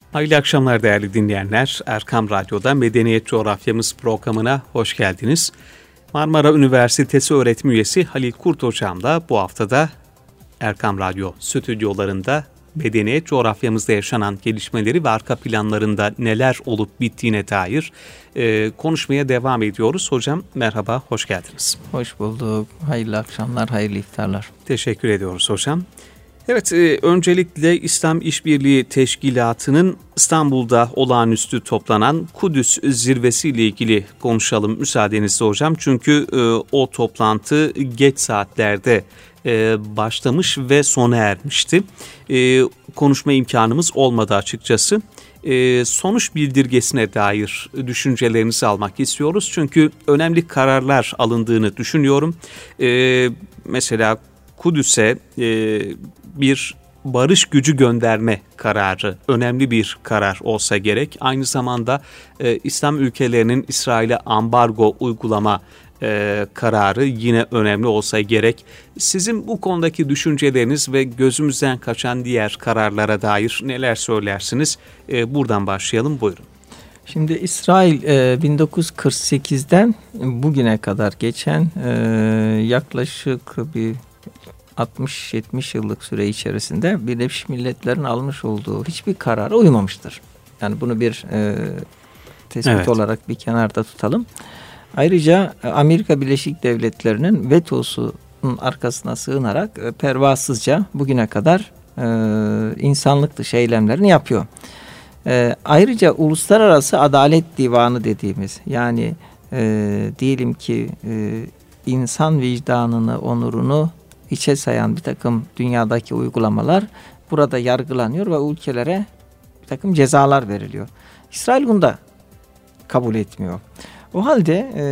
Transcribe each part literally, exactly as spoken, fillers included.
Hayırlı akşamlar değerli dinleyenler. Erkam Radyo'da Medeniyet Coğrafyamız programına hoş geldiniz. Marmara Üniversitesi öğretim üyesi Halil Kurt Hocam da bu haftada Erkam Radyo stüdyolarında medeniyet coğrafyamızda yaşanan gelişmeleri ve arka planlarında neler olup bittiğine dair e, konuşmaya devam ediyoruz. Hocam merhaba, hoş geldiniz. Hoş bulduk. Hayırlı akşamlar, hayırlı iftarlar. Teşekkür ediyoruz hocam. Evet, e, öncelikle İslam İşbirliği Teşkilatı'nın İstanbul'da olağanüstü toplanan Kudüs zirvesi ile ilgili konuşalım müsaadenizle hocam. Çünkü e, o toplantı geç saatlerde e, başlamış ve sona ermişti. E, konuşma imkanımız olmadı açıkçası. E, sonuç bildirgesine dair düşüncelerinizi almak istiyoruz. Çünkü önemli kararlar alındığını düşünüyorum. E, mesela Kudüs'e e, bir barış gücü gönderme kararı önemli bir karar olsa gerek. Aynı zamanda e, İslam ülkelerinin İsrail'e ambargo uygulama e, kararı yine önemli olsa gerek. Sizin bu konudaki düşünceleriniz ve gözümüzden kaçan diğer kararlara dair neler söylersiniz? E, buradan başlayalım, buyurun. Şimdi İsrail e, bin dokuz yüz kırk sekizden bugüne kadar geçen e, yaklaşık bir altmış yetmiş yıllık süre içerisinde Birleşmiş Milletler'in almış olduğu hiçbir karara uymamıştır. Yani bunu bir e, tespit evet. olarak bir kenarda tutalım. Ayrıca Amerika Birleşik Devletleri'nin vetosunun arkasına sığınarak e, pervasızca bugüne kadar e, insanlık dışı eylemlerini yapıyor. E, ayrıca Uluslararası Adalet Divanı dediğimiz, yani e, diyelim ki e, insan vicdanını, onurunu içe sayan bir takım dünyadaki uygulamalar burada yargılanıyor ve ülkelere bir takım cezalar veriliyor. İsrail bunu da kabul etmiyor. O halde e,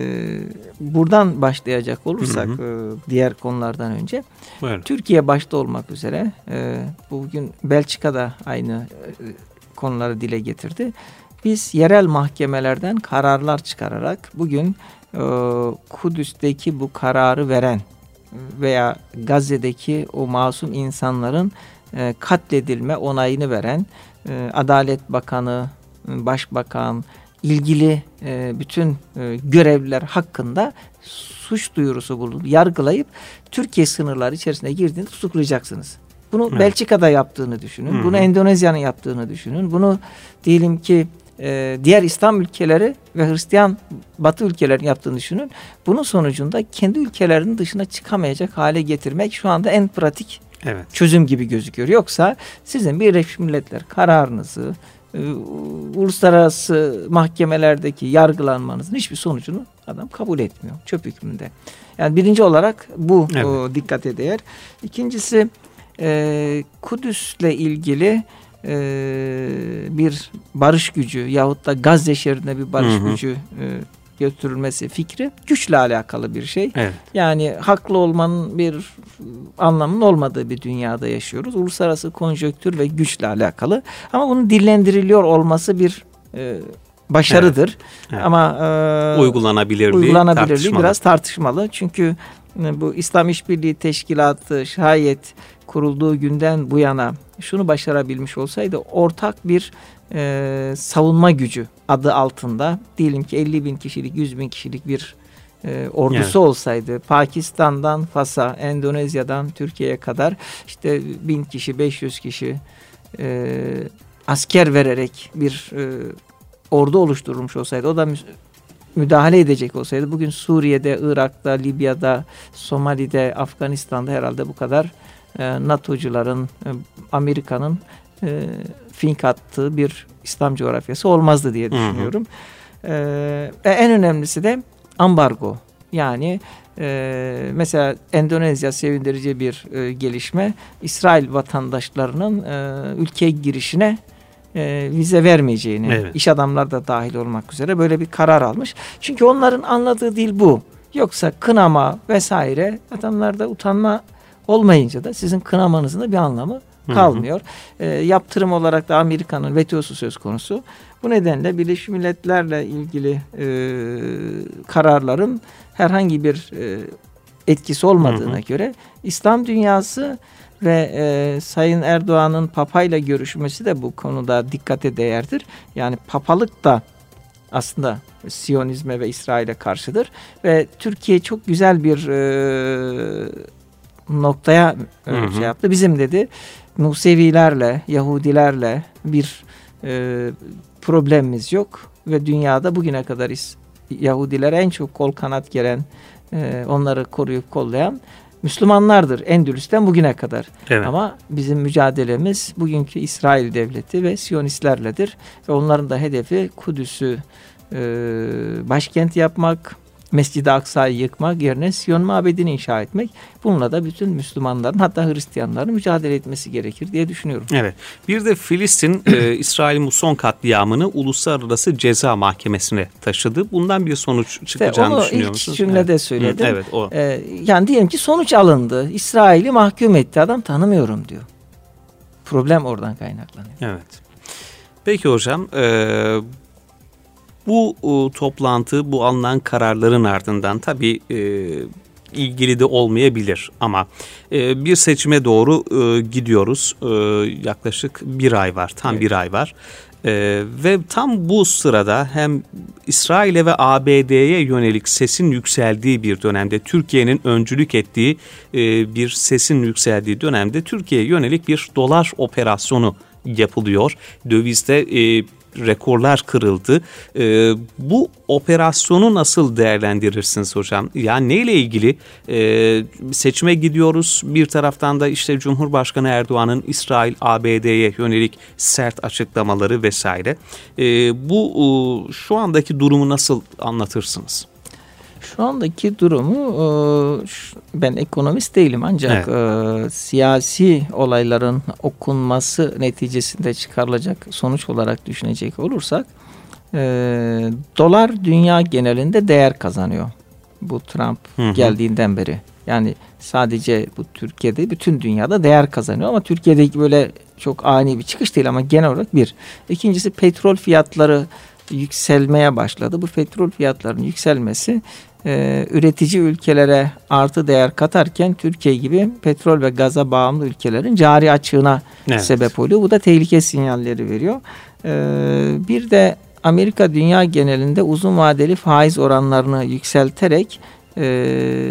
buradan başlayacak olursak hı hı. E, diğer konulardan önce Buyurun. Türkiye başta olmak üzere e, bugün Belçika'da aynı e, konuları dile getirdi. Biz yerel mahkemelerden kararlar çıkararak bugün e, Kudüs'teki bu kararı veren veya Gazze'deki o masum insanların e, katledilme onayını veren e, Adalet Bakanı, Başbakan, ilgili e, bütün e, görevliler hakkında suç duyurusu bulunup yargılayıp Türkiye sınırları içerisine girdiğinde tutuklayacaksınız. Bunu evet. Belçika'da yaptığını düşünün. Hı-hı. Bunu Endonezya'nın yaptığını düşünün. Bunu diyelim ki e, diğer İslam ülkeleri ve Hristiyan Batı ülkelerin yaptığını düşünün. Bunun sonucunda kendi ülkelerinin dışına çıkamayacak hale getirmek şu anda en pratik evet. çözüm gibi gözüküyor. Yoksa sizin Birleşmiş Milletler kararınızı, e, uluslararası mahkemelerdeki yargılanmanızın hiçbir sonucunu adam kabul etmiyor. Çöp hükmünde. Yani birinci olarak bu evet. o, dikkate değer. İkincisi e, Kudüs'le ilgili e, bir barış gücü yahut da Gazze şeridine bir barış hı hı. gücü e, götürülmesi fikri güçle alakalı bir şey. Evet. Yani haklı olmanın bir anlamının olmadığı bir dünyada yaşıyoruz. Uluslararası konjonktür ve güçle alakalı. Ama bunun dillendiriliyor olması bir e, başarıdır. Evet. Evet. Ama e, uygulanabilirliği, uygulanabilirliği tartışmalı. biraz tartışmalı. Çünkü e, bu İslam İşbirliği Teşkilatı şayet kurulduğu günden bu yana şunu başarabilmiş olsaydı, ortak bir e, savunma gücü adı altında diyelim ki elli bin kişilik, yüz bin kişilik bir e, ordusu evet. olsaydı, Pakistan'dan Fas'a, Endonezya'dan Türkiye'ye kadar işte bin kişi, beş yüz kişi e, asker vererek bir e, ordu oluşturulmuş olsaydı, o da mü- müdahale edecek olsaydı, bugün Suriye'de, Irak'ta, Libya'da, Somali'de, Afganistan'da herhalde bu kadar e, NATO'cuların, e, Amerika'nın e, fink attığı bir İslam coğrafyası olmazdı diye düşünüyorum. Hı hı. E, en önemlisi de ambargo. Yani e, mesela Endonezya sevindirici bir e, gelişme. İsrail vatandaşlarının e, ülkeye girişine e, vize vermeyeceğini, evet. iş adamları da dahil olmak üzere böyle bir karar almış. Çünkü onların anladığı dil bu. Yoksa kınama vesaire, adamlarda utanma olmayınca da sizin kınamanızın da bir anlamı kalmıyor. Hı hı. E, yaptırım olarak da Amerika'nın vetosu söz konusu. Bu nedenle Birleşmiş Milletler'le ilgili e, kararların herhangi bir e, etkisi olmadığına hı hı. göre İslam dünyası ve e, Sayın Erdoğan'ın Papa'yla görüşmesi de bu konuda dikkate değerdir. Yani papalık da aslında Siyonizme ve İsrail'e karşıdır ve Türkiye çok güzel bir e, noktaya e, hı hı. şey yaptı. Bizim dedi Musevilerle, Yahudilerle bir e, problemimiz yok ve dünyada bugüne kadar Yahudilere en çok kol kanat geren, e, onları koruyup kollayan Müslümanlardır Endülüs'ten bugüne kadar. Evet. Ama bizim mücadelemiz bugünkü İsrail devleti ve Siyonistlerledir. Ve onların da hedefi Kudüs'ü e, başkent yapmak, Mescid-i Aksa'yı yıkmak yerine Siyon mabedini inşa etmek. Bununla da bütün Müslümanların hatta Hristiyanların mücadele etmesi gerekir diye düşünüyorum. Evet. Bir de Filistin e, İsrail'in bu son katliamını Uluslararası Ceza Mahkemesi'ne taşıdı. Bundan bir sonuç çıkacağını işte düşünüyor musunuz? Onu ilk cümlede evet. söyledim. Hı, evet, o. Ee, yani diyelim ki sonuç alındı. İsrail'i mahkum etti. Adam tanımıyorum diyor. Problem oradan kaynaklanıyor. Evet. Peki hocam, e, bu e, toplantı, bu alınan kararların ardından tabii e, ilgili de olmayabilir ama e, bir seçime doğru e, gidiyoruz. E, yaklaşık bir ay var, tam evet. bir ay var. E, ve tam bu sırada hem İsrail'e ve A B D'ye yönelik sesin yükseldiği bir dönemde, Türkiye'nin öncülük ettiği e, bir sesin yükseldiği dönemde Türkiye'ye yönelik bir dolar operasyonu yapılıyor. Dövizde e, rekorlar kırıldı. Ee, bu operasyonu nasıl değerlendirirsiniz hocam? Yani neyle ilgili? Ee, seçime gidiyoruz. Bir taraftan da işte Cumhurbaşkanı Erdoğan'ın İsrail, A B D'ye yönelik sert açıklamaları vesaire. Ee, bu şu andaki durumu nasıl anlatırsınız? Şu andaki durumu ben ekonomist değilim ancak evet. siyasi olayların okunması neticesinde çıkarılacak sonuç olarak düşünecek olursak dolar dünya genelinde değer kazanıyor. Bu Trump hı hı. geldiğinden beri. Yani sadece bu Türkiye'de bütün dünyada değer kazanıyor ama Türkiye'deki böyle çok ani bir çıkış değil ama genel olarak bir. İkincisi petrol fiyatları yükselmeye başladı. Bu petrol fiyatlarının yükselmesi e, üretici ülkelere artı değer katarken Türkiye gibi petrol ve gaza bağımlı ülkelerin cari açığına evet. sebep oluyor. Bu da tehlike sinyalleri veriyor. E, bir de Amerika dünya genelinde uzun vadeli faiz oranlarını yükselterek e,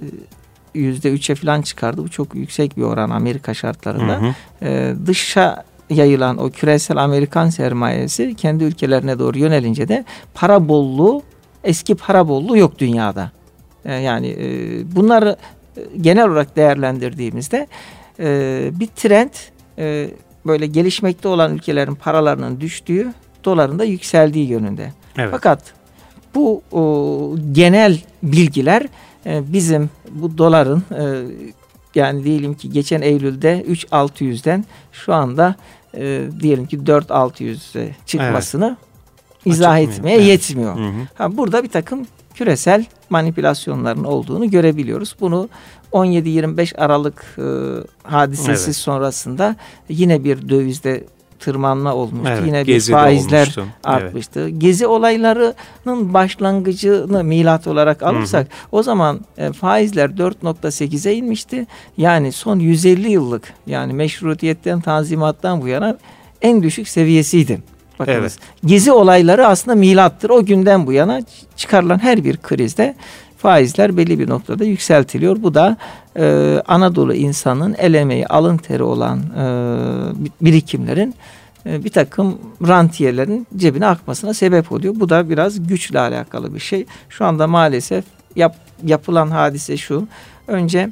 yüzde üçe falan çıkardı. Bu çok yüksek bir oran Amerika şartlarında. Hı hı. E, dışa yayılan o küresel Amerikan sermayesi kendi ülkelerine doğru yönelince de para bolluğu, eski para bolluğu yok dünyada. E, yani e, bunları genel olarak değerlendirdiğimizde e, bir trend e, böyle gelişmekte olan ülkelerin paralarının düştüğü, doların da yükseldiği yönünde. Evet. Fakat bu o, genel bilgiler e, bizim bu doların e, yani diyelim ki geçen Eylül'de üç bin altı yüzden şu anda e, diyelim ki dört bin altı yüze çıkmasını evet. izah Açık etmeye evet. yetmiyor. Hı hı. Ha, burada bir takım küresel manipülasyonların olduğunu görebiliyoruz. Bunu on yedi yirmi beş Aralık e, hadisesi evet. sonrasında yine bir dövizde tırmanma olmuştu. Evet, yine bir faizler olmuştu. artmıştı. Evet. Gezi olaylarının başlangıcını milat olarak alırsak hı hı. o zaman e, faizler dört nokta sekize inmişti. Yani son yüz elli yıllık yani meşrutiyetten, tanzimattan bu yana en düşük seviyesiydi. Bakınız. Evet. Gezi olayları aslında milattır. O günden bu yana çıkarılan her bir krizde faizler belli bir noktada yükseltiliyor. Bu da e, Anadolu insanın el emeği, alın teri olan e, birikimlerin e, bir takım rantiyelerin cebine akmasına sebep oluyor. Bu da biraz güçle alakalı bir şey. Şu anda maalesef yap, yapılan hadise şu. Önce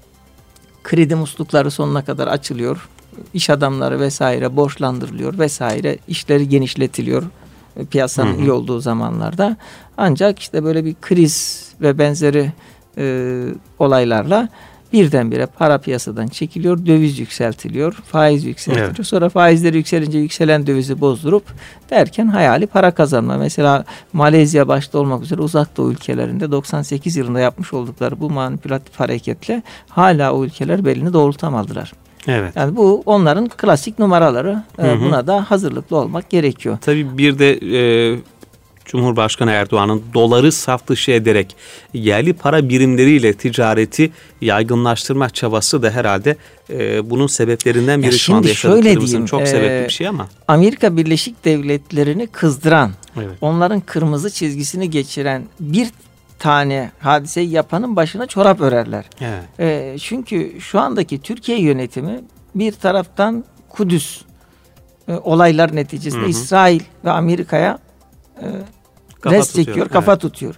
kredi muslukları sonuna kadar açılıyor. İş adamları vesaire borçlandırılıyor vesaire. İşleri genişletiliyor piyasanın hı hı. iyi olduğu zamanlarda. Ancak işte böyle bir kriz ve benzeri e, olaylarla birdenbire para piyasadan çekiliyor, döviz yükseltiliyor, faiz yükseltiliyor. Evet. Sonra faizleri yükselince yükselen dövizi bozdurup derken hayali para kazanma. Mesela Malezya başta olmak üzere uzak doğu ülkelerinde doksan sekiz yılında yapmış oldukları bu manipülatif hareketle hala o ülkeler belini doğrultamadılar. Evet. Yani bu onların klasik numaraları. Hı hı. Buna da hazırlıklı olmak gerekiyor. Tabii bir de e, Cumhurbaşkanı Erdoğan'ın doları saf dışı ederek yerli para birimleriyle ticareti yaygınlaştırma çabası da herhalde e, bunun sebeplerinden biri. Ya şu anda yaşadıklarımızın diyeyim, çok e, sebepli bir şey ama. Amerika Birleşik Devletleri'ni kızdıran, Evet. onların kırmızı çizgisini geçiren bir tane hadiseyi yapanın başına çorap örerler. Evet. E, çünkü şu andaki Türkiye yönetimi bir taraftan Kudüs e, olaylar neticesinde hı hı. İsrail ve Amerika'ya e, res çekiyor, evet. kafa tutuyor.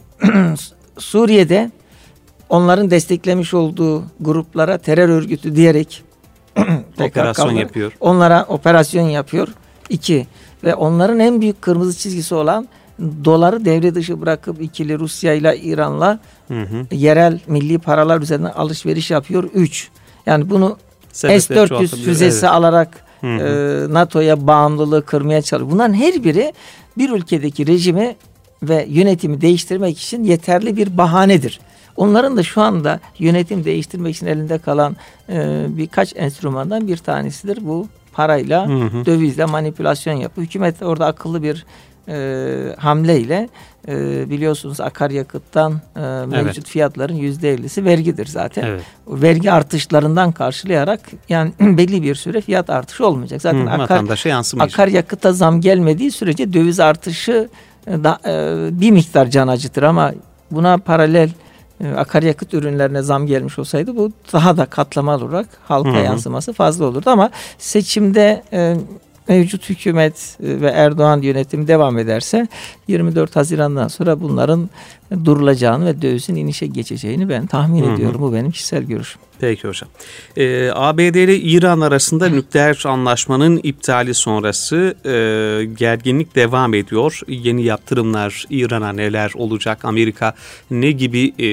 Suriye'de onların desteklemiş olduğu gruplara terör örgütü diyerek operasyon yapıyor. Onlara operasyon yapıyor. İki, ve onların en büyük kırmızı çizgisi olan doları devre dışı bırakıp ikili Rusya ile İran'la hı hı. yerel milli paralar üzerinden alışveriş yapıyor. Üç, yani bunu S dört yüz füzesi evet. alarak hı hı. E, NATO'ya bağımlılığı kırmaya çalışıyor. Bunların her biri bir ülkedeki rejimi ve yönetimi değiştirmek için yeterli bir bahanedir. Onların da şu anda yönetim değiştirmek için elinde kalan e, birkaç enstrümandan bir tanesidir. Bu parayla, hı hı. dövizle manipülasyon yapıyor. Hükümet orada akıllı bir e, hamleyle e, biliyorsunuz akaryakıttan e, mevcut evet. fiyatların yüzde ellisi vergidir zaten. Evet. Vergi artışlarından karşılayarak yani belli bir süre fiyat artışı olmayacak. Zaten hı, akar, akaryakıta zam gelmediği sürece döviz artışı da, e, bir miktar can acıtır ama buna paralel e, akaryakıt ürünlerine zam gelmiş olsaydı bu daha da katlamalı olarak halka hı hı. yansıması fazla olurdu ama seçimde e, mevcut hükümet ve Erdoğan yönetimi devam ederse yirmi dört Haziran'dan sonra bunların durulacağını ve dövizin inişe geçeceğini ben tahmin hı hı. ediyorum. Bu benim kişisel görüşüm. Peki hocam. Ee, A B D ile İran arasında nükleer anlaşmanın iptali sonrası e, gerginlik devam ediyor. Yeni yaptırımlar İran'a neler olacak? Amerika ne gibi e,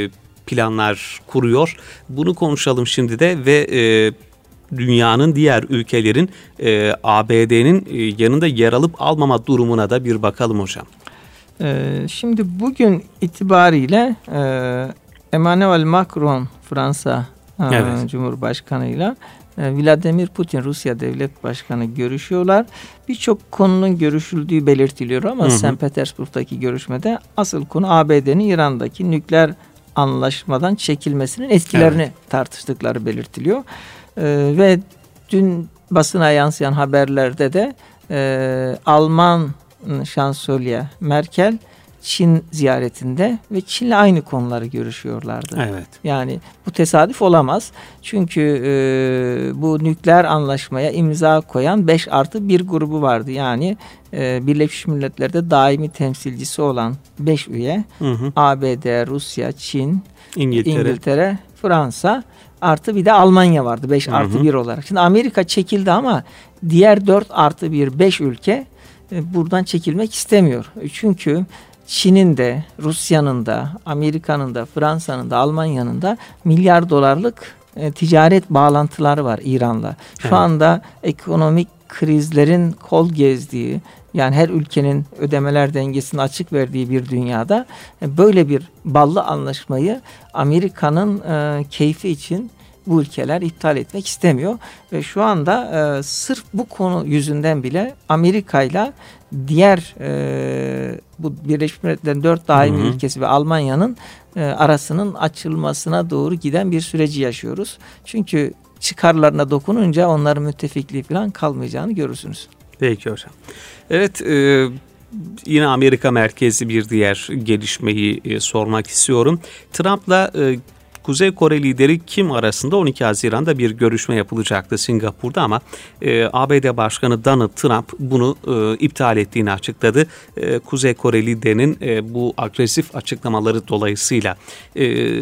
planlar kuruyor? Bunu konuşalım şimdi de ve e, dünyanın diğer ülkelerin e, A B D'nin e, yanında yer alıp almama durumuna da bir bakalım hocam. Ee, şimdi bugün itibariyle e, Emmanuel Macron Fransa evet. Cumhurbaşkanıyla e, Vladimir Putin Rusya Devlet Başkanı görüşüyorlar. Birçok konunun görüşüldüğü belirtiliyor ama Saint Petersburg'daki görüşmede asıl konu A B D'nin İran'daki nükleer anlaşmadan çekilmesinin etkilerini evet. tartıştıkları belirtiliyor. Ee, ve dün basına yansıyan haberlerde de e, Alman şansölye Merkel Çin ziyaretinde ve Çin'le aynı konuları görüşüyorlardı. Evet. Yani bu tesadüf olamaz. Çünkü e, bu nükleer anlaşmaya imza koyan beş artı bir grubu vardı. Yani e, Birleşmiş Milletler'de daimi temsilcisi olan beş üye hı hı. A B D, Rusya, Çin, İngiltere, İngiltere Fransa artı bir de Almanya vardı beş artı bir olarak. Şimdi Amerika çekildi ama diğer dört artı bir beş ülke e, buradan çekilmek istemiyor. Çünkü Çin'in de, Rusya'nın da, Amerika'nın da, Fransa'nın da, Almanya'nın da milyar dolarlık e, ticaret bağlantıları var İran'la. Şu evet. anda ekonomik krizlerin kol gezdiği, yani her ülkenin ödemeler dengesini açık verdiği bir dünyada e, böyle bir ballı anlaşmayı Amerika'nın e, keyfi için bu ülkeler iptal etmek istemiyor. Ve şu anda e, sırf bu konu yüzünden bile Amerika'yla diğer e, bu Birleşmiş Milletler'in dört daimi hı hı. ülkesi ve Almanya'nın e, arasının açılmasına doğru giden bir süreci yaşıyoruz. Çünkü çıkarlarına dokununca onların müttefikliği falan kalmayacağını görürsünüz. Peki hocam. Evet, e, yine Amerika merkezli bir diğer gelişmeyi e, sormak istiyorum. Trump'la e, Kuzey Kore lideri Kim arasında on iki Haziran'da bir görüşme yapılacaktı Singapur'da ama e, A B D Başkanı Donald Trump bunu e, iptal ettiğini açıkladı. E, Kuzey Kore liderinin e, bu agresif açıklamaları dolayısıyla e,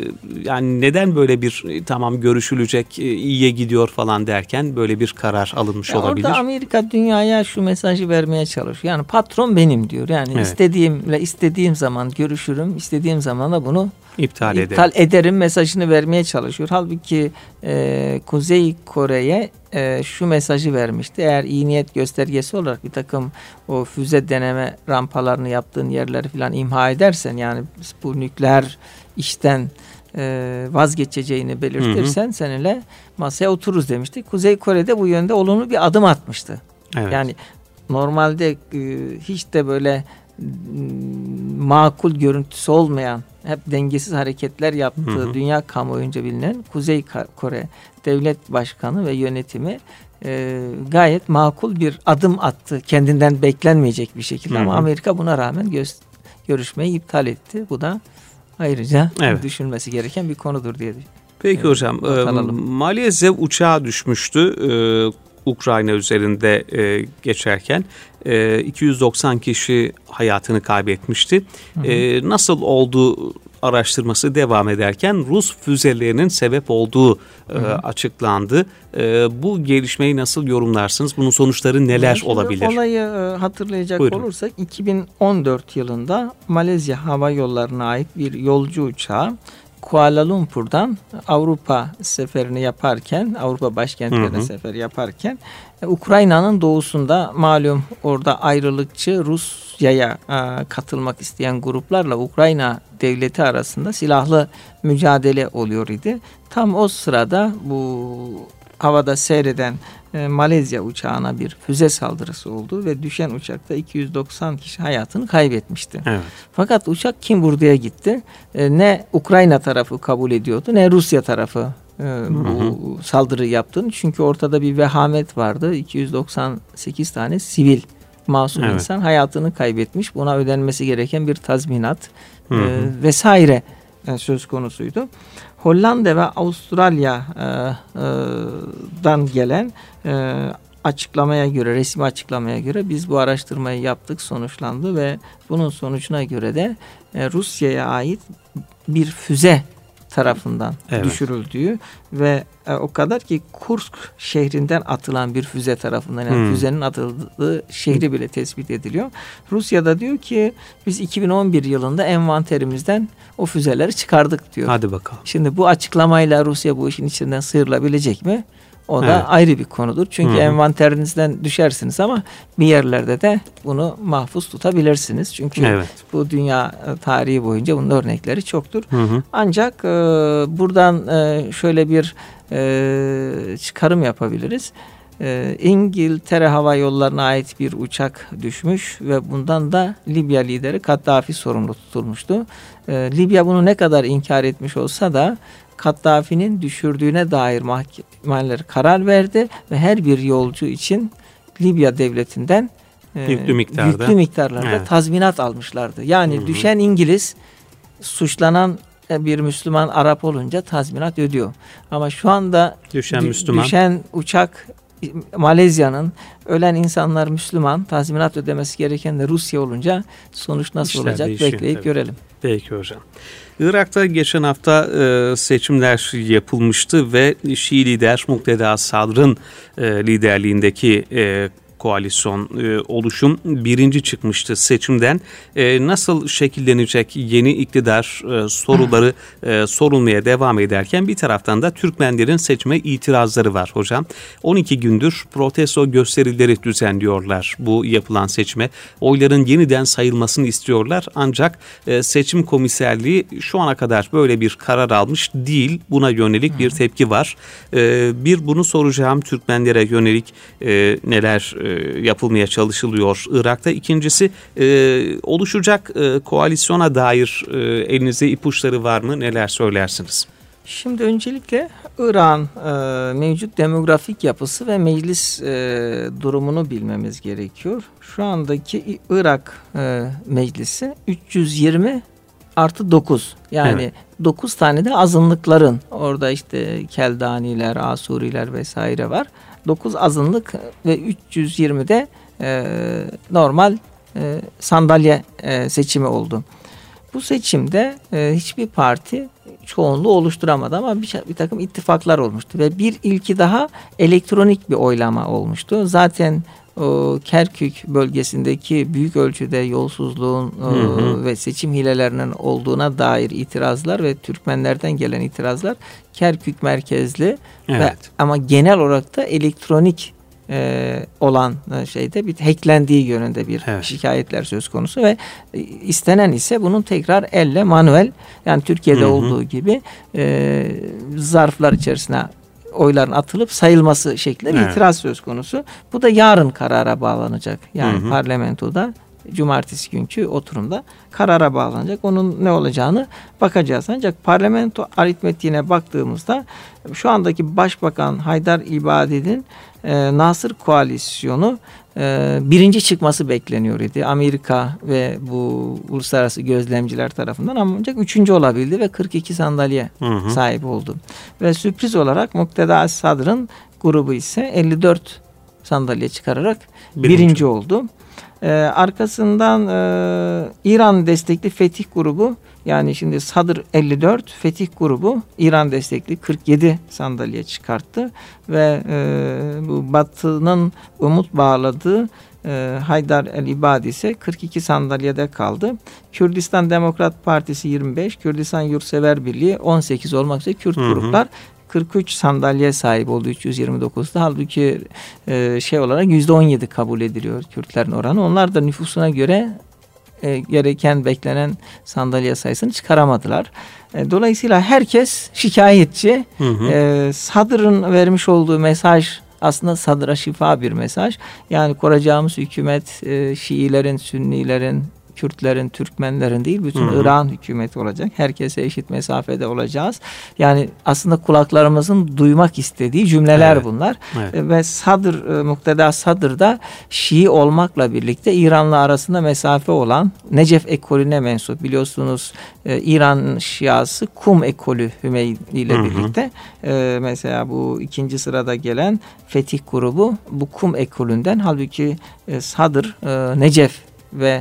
yani neden böyle bir e, tamam görüşülecek, e, iyiye gidiyor falan derken böyle bir karar alınmış ya olabilir? Orada Amerika dünyaya şu mesajı vermeye çalışıyor. Yani patron benim diyor. Yani evet. istediğimle istediğim zaman görüşürüm, istediğim zaman da bunu İptal, İptal ederim. ederim mesajını vermeye çalışıyor. Halbuki e, Kuzey Kore'ye e, şu mesajı vermişti. Eğer iyi niyet göstergesi olarak bir takım o füze deneme rampalarını yaptığın yerleri falan imha edersen, yani bu nükleer işten e, vazgeçeceğini belirtirsen hı hı. seninle masaya otururuz demişti. Kuzey Kore'de bu yönde olumlu bir adım atmıştı. Evet. Yani normalde e, hiç de böyle makul görüntüsü olmayan, hep dengesiz hareketler yaptığı hı hı. dünya kamuoyunca bilinen Kuzey Kore Devlet Başkanı ve yönetimi e, gayet makul bir adım attı. Kendinden beklenmeyecek bir şekilde hı hı. ama Amerika buna rağmen gö- görüşmeyi iptal etti. Bu da ayrıca evet. düşünülmesi gereken bir konudur diye düşünüyorum. Peki evet, hocam, e, Malezya uçağı düşmüştü e, Ukrayna üzerinde e, geçerken. E, iki yüz doksan kişi hayatını kaybetmişti. Hı hı. E, nasıl oldu araştırması devam ederken Rus füzelerinin sebep olduğu e, hı hı. açıklandı. E, bu gelişmeyi nasıl yorumlarsınız? Bunun sonuçları neler Şimdi olabilir? Olayı e, hatırlayacak Buyurun. olursak iki bin on dört yılında Malezya Hava Yolları'na ait bir yolcu uçağı Kuala Lumpur'dan Avrupa seferini yaparken, Avrupa başkentlerine sefer yaparken Ukrayna'nın doğusunda malum orada ayrılıkçı Rusya'ya e, katılmak isteyen gruplarla Ukrayna devleti arasında silahlı mücadele oluyor idi. Tam o sırada bu havada seyreden e, Malezya uçağına bir füze saldırısı oldu ve düşen uçakta iki yüz doksan kişi hayatını kaybetmişti. Evet. Fakat uçak kim buraya gitti? E, ne Ukrayna tarafı kabul ediyordu ne Rusya tarafı e, bu saldırı yaptığını. Çünkü ortada bir vehamet vardı. iki yüz doksan sekiz tane sivil masum evet. insan hayatını kaybetmiş. Buna ödenmesi gereken bir tazminat e, vesaire e, söz konusuydu. Hollanda ve Avustralya'dan gelen açıklamaya göre, resmi açıklamaya göre biz bu araştırmayı yaptık, sonuçlandı ve bunun sonucuna göre de Rusya'ya ait bir füze tarafından evet. düşürüldüğü ve o kadar ki Kursk şehrinden atılan bir füze tarafından yani hmm. füzenin atıldığı şehri bile tespit ediliyor. Rusya'da diyor ki biz iki bin on bir yılında envanterimizden o füzeleri çıkardık diyor. Hadi bakalım. Şimdi bu açıklamayla Rusya bu işin içinden sıyrılabilecek mi? O da evet. ayrı bir konudur. Çünkü Hı-hı. envanterinizden düşersiniz ama bir yerlerde de bunu mahfuz tutabilirsiniz. Çünkü evet. bu dünya tarihi boyunca bunun örnekleri çoktur. Hı-hı. Ancak e, buradan e, şöyle bir e, çıkarım yapabiliriz. E, İngiltere Hava Yolları'na ait bir uçak düşmüş ve bundan da Libya lideri Kaddafi sorumlu tutulmuştu. E, Libya bunu ne kadar inkar etmiş olsa da Kaddafi'nin düşürdüğüne dair mahkemeler karar verdi ve her bir yolcu için Libya devletinden yüklü miktarda yüklü miktarlarda evet. tazminat almışlardı. Yani Hı-hı. düşen İngiliz suçlanan bir Müslüman Arap olunca tazminat ödüyor. Ama şu anda düşen d- Müslüman düşen uçak Malezya'nın, ölen insanlar Müslüman, tazminat ödemesi gereken de Rusya olunca sonuç nasıl İşler olacak değişiyor, bekleyip tabii. görelim. Peki hocam. Irak'ta geçen hafta e, seçimler yapılmıştı ve Şii lider Mukteda Sadr'ın e, liderliğindeki e, koalisyon e, oluşum birinci çıkmıştı seçimden. E, nasıl şekillenecek yeni iktidar e, soruları e, sorulmaya devam ederken bir taraftan da Türkmenlerin seçime itirazları var hocam. on iki gündür protesto gösterileri düzenliyorlar bu yapılan seçime. Oyların yeniden sayılmasını istiyorlar ancak e, seçim komiserliği şu ana kadar böyle bir karar almış değil. Buna yönelik bir tepki var. E, bir bunu soracağım, Türkmenlere yönelik e, neler e, yapılmaya çalışılıyor Irak'ta. İkincisi e, oluşacak e, koalisyona dair e, elinizde ipuçları var mı? Neler söylersiniz? Şimdi öncelikle İrak'ın e, mevcut demografik yapısı ve meclis e, durumunu bilmemiz gerekiyor. Şu andaki Irak e, meclisi üç yüz yirmi artı dokuz. Yani evet. dokuz tane de azınlıkların, orada işte Keldaniler, Asuriler vesaire var. dokuz azınlık ve üç yüz yirmi de e, normal e, sandalye e, seçimi oldu. Bu seçimde e, hiçbir parti çoğunluğu oluşturamadı ama bir, bir takım ittifaklar olmuştu ve bir ilki daha elektronik bir oylama olmuştu. Zaten o Kerkük bölgesindeki büyük ölçüde yolsuzluğun hı hı. ve seçim hilelerinin olduğuna dair itirazlar ve Türkmenlerden gelen itirazlar Kerkük merkezli evet. ve ama genel olarak da elektronik e, olan şeyde bir hacklendiği yönünde bir evet. şikayetler söz konusu ve istenen ise bunun tekrar elle manuel, yani Türkiye'de hı hı. olduğu gibi e, zarflar içerisine oyların atılıp sayılması şeklinde bir evet. itiraz söz konusu. Bu da yarın karara bağlanacak. Yani hı hı. parlamentoda cumartesi günkü oturumda karara bağlanacak. Onun ne olacağını bakacağız. Ancak parlamento aritmetiğine baktığımızda şu andaki Başbakan Haydar İbadi'nin e, Nasır koalisyonu e, birinci çıkması bekleniyor idi. Amerika ve bu uluslararası gözlemciler tarafından, ancak üçüncü olabildi ve kırk iki sandalye hı hı. sahibi oldu. Ve sürpriz olarak Mukteda Sadr'ın grubu ise elli dört sandalye çıkararak birinci, birinci oldu. Ee, arkasından e, İran destekli Fetih grubu, yani şimdi Sadr elli dört, Fetih grubu İran destekli kırk yedi sandalye çıkarttı ve e, bu Batı'nın umut bağladığı e, Haydar el-İbadi ise kırk iki sandalyede kaldı. Kürdistan Demokrat Partisi yirmi beş, Kürdistan Yurtsever Birliği on sekiz olmak üzere Kürt hı hı. gruplar kırk üç sandalye sahip oldu üç yüz yirmi dokuzda. Halbuki e, şey olarak yüzde on yedi kabul ediliyor Kürtlerin oranı. Onlar da nüfusuna göre e, gereken beklenen sandalye sayısını çıkaramadılar. E, dolayısıyla herkes şikayetçi. Hı hı. E, Sadr'ın vermiş olduğu mesaj aslında Sadr'a şifa bir mesaj. Yani kuracağımız hükümet e, Şiilerin, Sünnilerin, Kürtlerin, Türkmenlerin değil, bütün Irak'ın hükümeti olacak. Herkese eşit mesafede olacağız. Yani aslında kulaklarımızın duymak istediği cümleler evet. bunlar. Evet. Ve Sadr, Mukteda Sadr da Şii olmakla birlikte İran'la arasında mesafe olan Necef ekolüne mensup. Biliyorsunuz İran Şiası Kum ekolü Hümeyni ile hı hı. birlikte. Mesela bu ikinci sırada gelen Fetih grubu bu Kum ekolünden. Halbuki Sadr Necef ve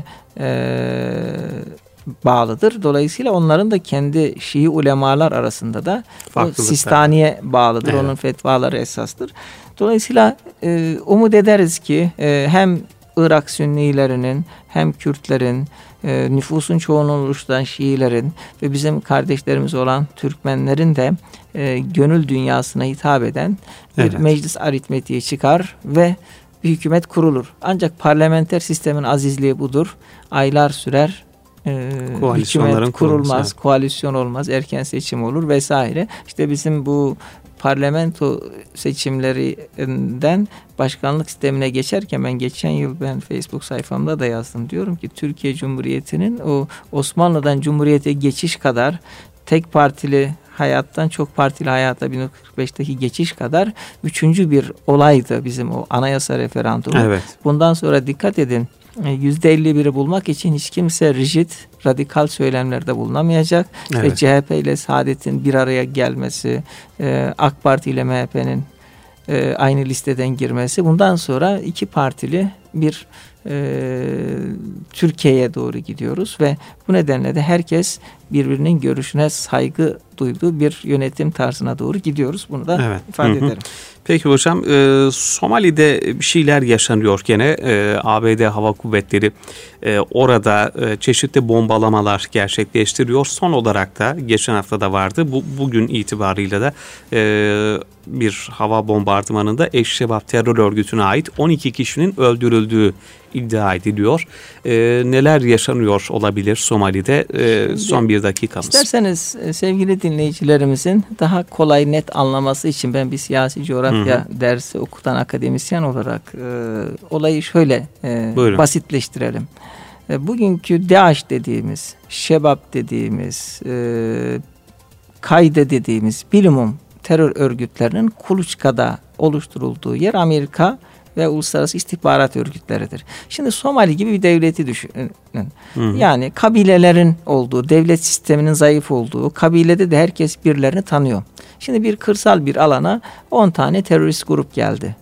e, bağlıdır. Dolayısıyla onların da kendi Şii ulemalar arasında da Sistani'ye bağlıdır. Evet. Onun fetvaları esastır. Dolayısıyla e, umut ederiz ki e, hem Irak Sünnilerinin hem Kürtlerin, e, nüfusun çoğunluğunu oluşturan Şiilerin ve bizim kardeşlerimiz olan Türkmenlerin de e, gönül dünyasına hitap eden bir evet. meclis aritmetiği çıkar ve bir hükümet kurulur. Ancak parlamenter sistemin azizliği budur. Aylar sürer. E, hükümet kurulmaz, evet. koalisyon olmaz, erken seçim olur vesaire. İşte bizim bu parlamento seçimlerinden başkanlık sistemine geçerken ben geçen yıl ben Facebook sayfamda da yazdım. Diyorum ki Türkiye Cumhuriyeti'nin o Osmanlı'dan Cumhuriyete geçiş kadar tek partili hayattan çok partili hayata bin dokuz yüz kırk beşteki geçiş kadar üçüncü bir olaydı bizim o anayasa referandumu. Evet. Bundan sonra dikkat edin, yüzde elli biri bulmak için hiç kimse rigid, radikal söylemlerde bulunamayacak. Evet. Ve C H P ile Saadet'in bir araya gelmesi, AK Parti ile M H P'nin aynı listeden girmesi, bundan sonra iki partili bir e, Türkiye'ye doğru gidiyoruz ve bu nedenle de herkes birbirinin görüşüne saygı duyduğu bir yönetim tarzına doğru gidiyoruz. Bunu da evet. ifade hı hı. ederim. Peki hocam, e, Somali'de bir şeyler yaşanıyor gene. E, A B D Hava Kuvvetleri e, orada e, çeşitli bombalamalar gerçekleştiriyor. Son olarak da geçen hafta da vardı. Bu bugün itibarıyla da e, bir hava bombardımanında Eşşebab terör örgütüne ait on iki kişinin öldürüldüğü iddia ediliyor. E, neler yaşanıyor olabilir Somali'de? E, son bir dakikamız. İsterseniz sevgili dinleyicilerimizin daha kolay net anlaması için ben bir siyasi coğrafya hı hı. dersi okutan akademisyen olarak e, olayı şöyle e, basitleştirelim. E, bugünkü DAEŞ dediğimiz, Şebab dediğimiz, e, Kaide dediğimiz bilumum terör örgütlerinin kuluçkada oluşturulduğu yer Amerika ve uluslararası istihbarat örgütleridir. Şimdi Somali gibi bir devleti düşünün. Hı hı. Yani kabilelerin olduğu, devlet sisteminin zayıf olduğu, kabilede de herkes birilerini tanıyor. Şimdi bir kırsal bir alana on tane terörist grup geldi.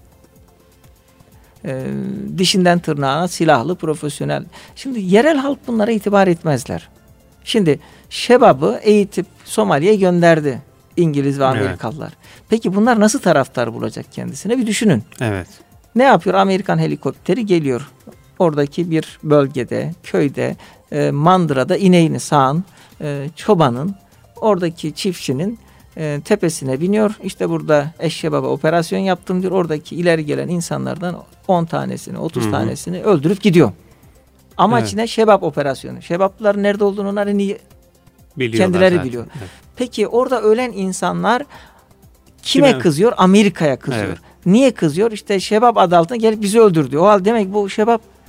Ee, dişinden tırnağına silahlı, profesyonel. Şimdi yerel halk bunlara itibar etmezler. Şimdi Şebab'ı eğitip Somali'ye gönderdi İngiliz ve Amerikalılar. Evet. Peki bunlar nasıl taraftar bulacak kendisine? Bir düşünün. Evet. Ne yapıyor? Amerikan helikopteri geliyor. Oradaki bir bölgede, köyde, e, mandırada ineğini sağan e, çobanın, oradaki çiftçinin e, tepesine biniyor. İşte burada Eşşebab'a operasyon yaptım diyor. Oradaki ileri gelen insanlardan on tanesini, otuz Hı-hı. tanesini öldürüp gidiyor. Amaç evet. ne? Şebab operasyonu. Şebaplıların nerede olduğunu onlar en iyi kendileri zaten. biliyor. Evet. Peki orada ölen insanlar kime, kime? kızıyor? Amerika'ya kızıyor. Evet. Niye kızıyor? İşte Şebab adı altında gelip bizi öldürdü. O halde demek bu Şebab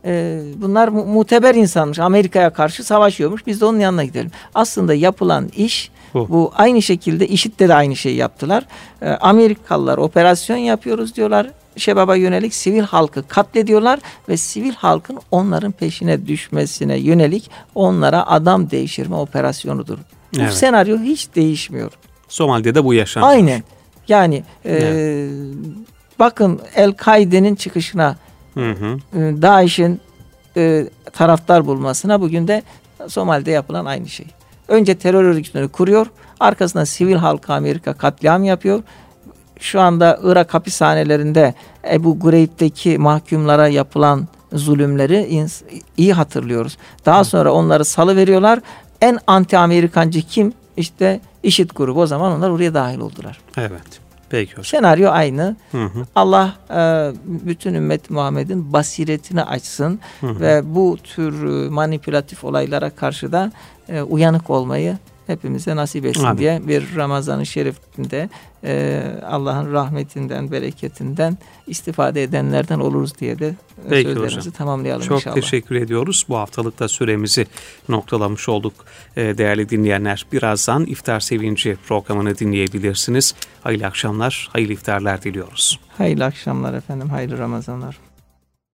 e, bunlar mu- muteber insanmış. Amerika'ya karşı savaşıyormuş. Biz de onun yanına gidelim. Aslında yapılan iş bu. bu aynı şekilde IŞİD'de de aynı şeyi yaptılar. E, Amerikalılar operasyon yapıyoruz diyorlar. Şebaba yönelik sivil halkı katlediyorlar ve sivil halkın onların peşine düşmesine yönelik onlara adam devşirme operasyonudur. Bu evet. senaryo hiç değişmiyor. Somali'de de bu yaşanıyor. Aynen. Yani e, evet. bakın El-Kaide'nin çıkışına, hı hı. E, DAEŞ'in e, taraftar bulmasına, bugün de Somali'de yapılan aynı şey. Önce terör örgütünü kuruyor, arkasından sivil halka Amerika katliam yapıyor. Şu anda Irak hapishanelerinde Ebu Gureyb'deki mahkumlara yapılan zulümleri iyi hatırlıyoruz. Daha sonra onları salıveriyorlar. En anti-Amerikancı kim? İşte IŞİD grubu. O zaman onlar oraya dahil oldular. Evet. Peki hocam. Senaryo aynı. Hı hı. Allah e, bütün ümmet Muhammed'in basiretini açsın, hı hı. ve bu tür manipülatif olaylara karşı da e, uyanık olmayı hepimize nasip etsin Amin. diye bir Ramazan-ı Şerif'inde e, Allah'ın rahmetinden, bereketinden istifade edenlerden oluruz diye de Peki sözlerimizi hocam. tamamlayalım Çok inşallah. Çok teşekkür ediyoruz. Bu haftalık da süremizi noktalamış olduk. E, değerli dinleyenler, birazdan İftar Sevinci programını dinleyebilirsiniz. Hayırlı akşamlar, hayırlı iftarlar diliyoruz. Hayırlı akşamlar efendim, hayırlı Ramazanlar.